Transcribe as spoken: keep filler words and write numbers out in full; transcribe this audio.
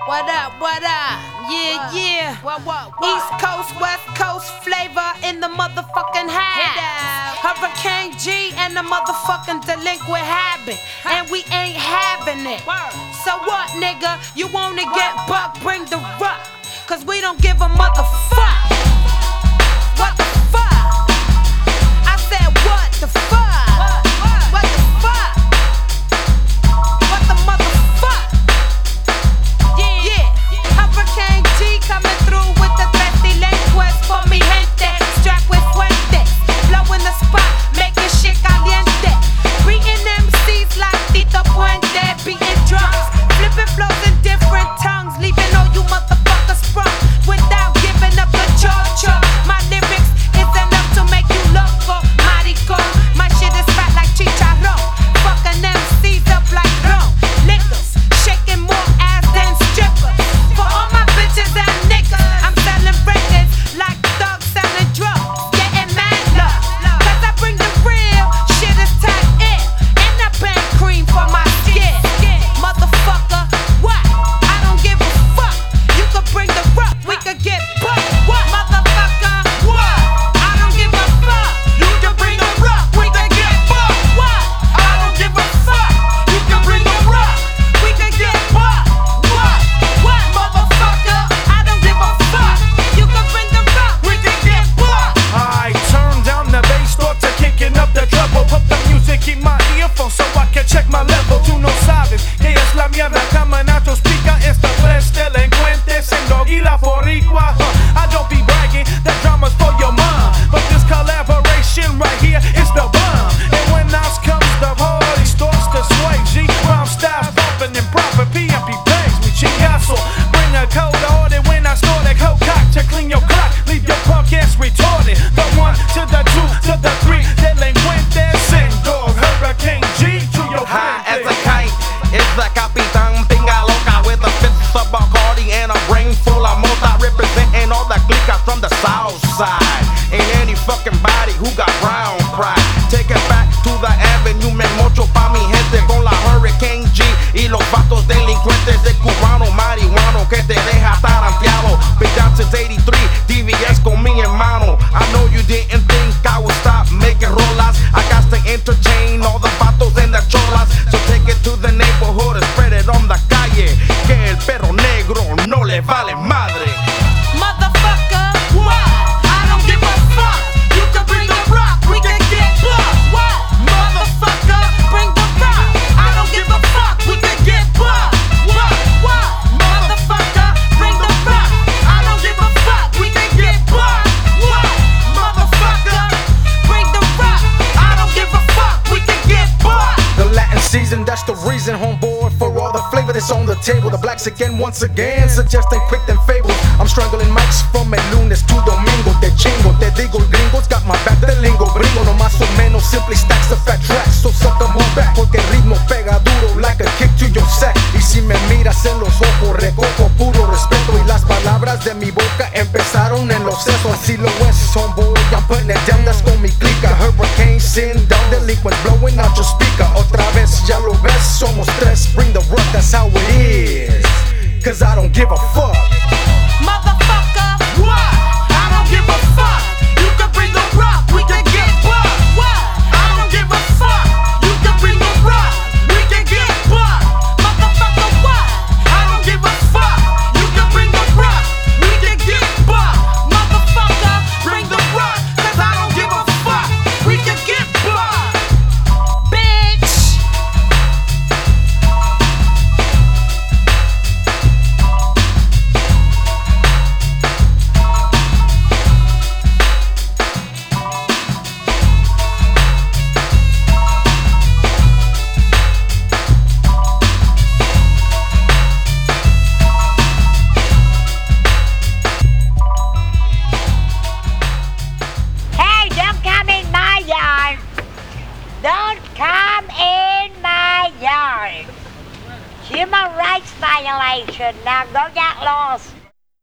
What up, what up? Yeah, yeah. What, what, what? East Coast, West Coast flavor in the motherfucking house. Hurricane G and the motherfucking delinquent habit. And we ain't having it. So what, nigga? You wanna get buck, bring the rock. Cause we don't give a motherfuck. What the fuck? I said what the fuck? What the fuck? What the motherfuck? Yeah, Hurricane G coming through with the tres delinquents for mi gente. Strapped with fuentes, blowing the spot, making shit caliente. Beating M Cs like Tito Puente, beating drums, flipping flows in different tongues, leaving all you motherfuckers sprung without giving up the cho-cho. My lyrics is enough to make you loco, marico. My shit is fat like chicharrón, fucking M Cs up like rum. Niggas shaking more ass than strippers. For all my bitches and niggas, I'm selling records like thugs selling drugs, getting mad love. Cause I bring the real, shit is tight in, and I bang cream for my skin. Motherfucker, what? I don't give a fuck. You could bring the rock, we could get bucked. What? Motherfucker, what? I don't give a fuck. You can bring the rock, we could get bucked. What? I don't give a fuck. You can bring the rock, we could get bucked. What? What? Motherfucker, I don't give a fuck. You can bring the rock, we could get bucked. I turn down the bass, thoughts are kicking up the treble. Put the music in my earphones so I can check my level. Tú no sabes que es la mierda. Camanatos pica esta tres delincuentes en Doggy La Boricua. Huh, I don't be bragging, that drama's for your mom. But this collaboration right here is the bomb. And when us comes the party starts to sway. G rhyme style bumping and proper P M P bangs. Mi chingazo, bring a cold order when I snort a cold cock to clean your clock. Leave your punk ass retarded. The one to the two to the three delincuentes and dog Hurricane G to your High as a frente. kite, it's the Capitan Pinga Loca with a fist of Bacardi and a brain full of mota, representing all the clicas from the south side. Ain't any fucking body who got brown pride. Take it back to the avenue, me mocho pa mi gente con la Hurricane G y los vatos delincuentes de cubano marihuano que te deja taranteado. Been down since eighty-three, D V S con mi hermano. I know you didn't think I would stop making rolas. I got to entertain all the vatos and the cholas. So take it to the neighborhood and spread it on the calle. Que el perro negro no le vale madre. Motherfucker, what? I don't give a fuck. You can bring the rock, we can get bucked. What? Motherfucker, bring the rock. I don't give a fuck, we can get bucked. What? What? Motherfucker, bring the rock. I don't give a fuck, we can get bucked. What? Motherfucker, bring the rock. I don't give a fuck, we can get bucked. The Latin season, that's the reason, homeboy, for all the flavor that's on the table. The blacks again, once again, suggesting quick and fables. I'm strangling mics from el lunes to domingo. Te chingo, te digo, el gringos got my back, the lingo. Bringo, no más o menos, simply stacks of fat tracks. So suck a move back, porque el ritmo pega duro, like a kick to your sack. Y si me miras en los ojos, recojo puro respeto. Y las palabras de mi boca empezaron en los sesos. Así lo es, homeboy, I'm putting it down, that's con mi clica. Hurricane sin down, delinquent blowing out your speaker. Otra vez, ya lo ves, somos tres, bring the rock, that's how it is. Cause I don't give a fuck. Motherfucker, what? I don't give a fuck. You can bring the rock, we can get bucked. What? I don't give a fuck. You can bring the rock, we can get bucked. Motherfucker, what? I don't give a fuck. You can bring the rock, we can get bucked. Motherfucker, bring the rock, cause I don't give a fuck. We can get bucked. Bitch. Hey, don't come in my yard. Don't come in my yard. Human rights violation. Now go get lost.